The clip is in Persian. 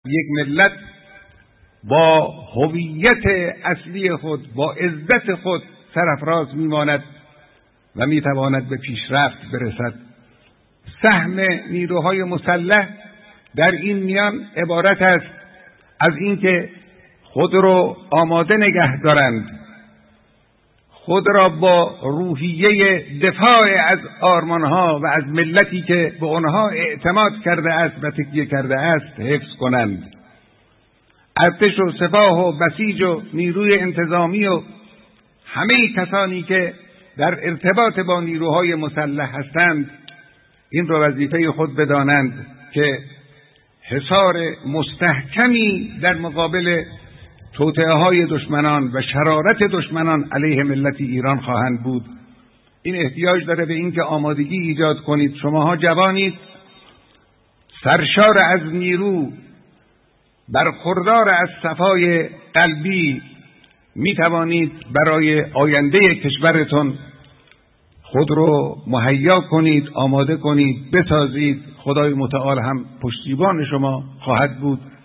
یک ملت با هویت اصلی خود، با عزت خود سرافراز میماند و میتواند به پیشرفت برسد. سهم نیروهای مسلح در این میان عبارت است از اینکه خود را آماده نگه دارند، خود را با روحیه دفاع از آرمانها و از ملتی که به آنها اعتماد کرده است و تکیه کرده است حفظ کنند. ارتش و سپاه و بسیج و نیروی انتظامی و همه کسانی که در ارتباط با نیروهای مسلح هستند این را وظیفه خود بدانند که حصار مستحکمی در مقابل توطئه‌های دشمنان و شرارت دشمنان علیه ملت ایران خواهند بود. این احتیاج داره به اینکه آمادگی ایجاد کنید. شماها جوانید، سرشار از نیرو، برخوردار از صفای قلبی، می توانید برای آینده کشورتون خود رو مهیا کنید، آماده کنید، بسازید. خدای متعال هم پشتیبان شما خواهد بود.